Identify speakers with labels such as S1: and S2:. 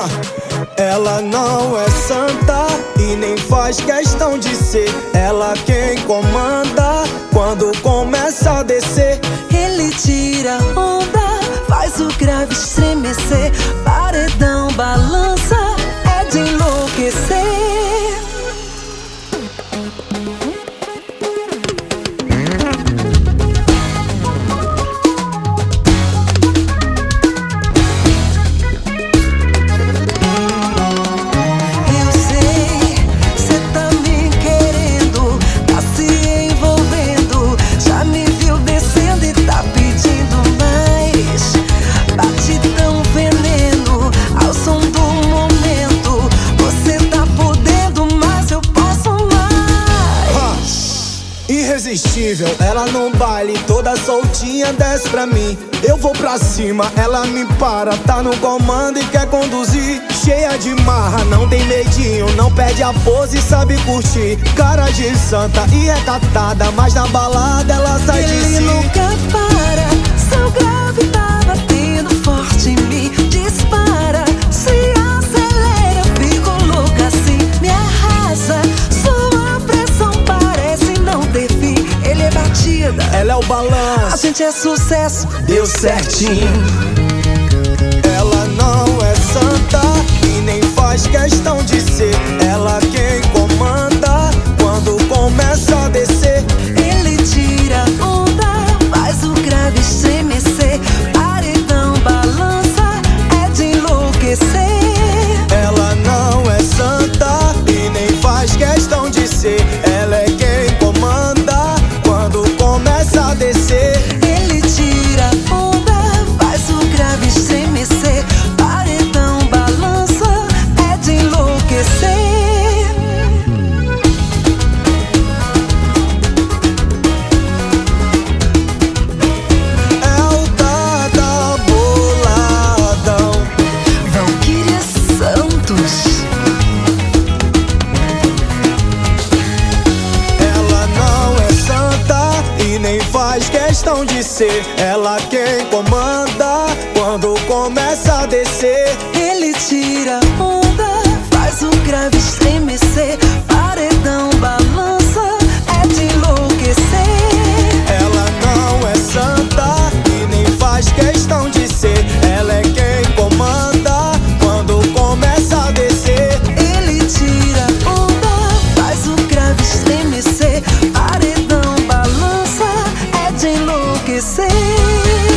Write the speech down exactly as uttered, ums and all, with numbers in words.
S1: Ela não é santa e nem faz questão de ser. Ela quem comanda quando começa a descer.
S2: Ele tira onda, faz o grave estremecer. Paredão balança, é de enlouquecer.
S1: Irresistível, ela no baile toda soltinha desce pra mim. Eu vou pra cima, ela me para, tá no comando e quer conduzir. Cheia de marra, não tem medinho, não perde a pose, sabe curtir. Cara de santa e recatada, mas na balada ela sai de si.
S2: Ele nunca para, seu grave tá batendo forte em mim. Dispara, se acelera, fico louca assim, me arrasa. Sua pressão parece não ter fim. Ele é batida,
S1: ela é o balanço,
S2: a gente é sucesso, deu certinho.
S1: Ela não é santa e nem faz questão de ser. Ela quem comanda quando começa a descer.
S2: Ele tira onda, faz o grave estremecer. Paredão balança, é de enlouquecer.
S1: Ela não é santa e nem faz questão de ser. Ela é quem comanda quando começa a descer.
S2: Ele tira onda, faz o grave estremecer. Paredão balança, é de enlouquecer.
S1: É o Dada Boladão,
S2: Valquíria Santos.
S1: ela não é santa e nem faz questão de ser. Ela quem comanda quando começa a descer.
S2: Ele tira onda, faz o grave estremecer. Paredão balança, é de enlouquecer.
S1: Ela não é santa e nem faz questão de ser. Ela é quem comanda quando começa a descer.
S2: Ele tira onda, faz o grave estremecer. Paredão balança, é de enlouquecer.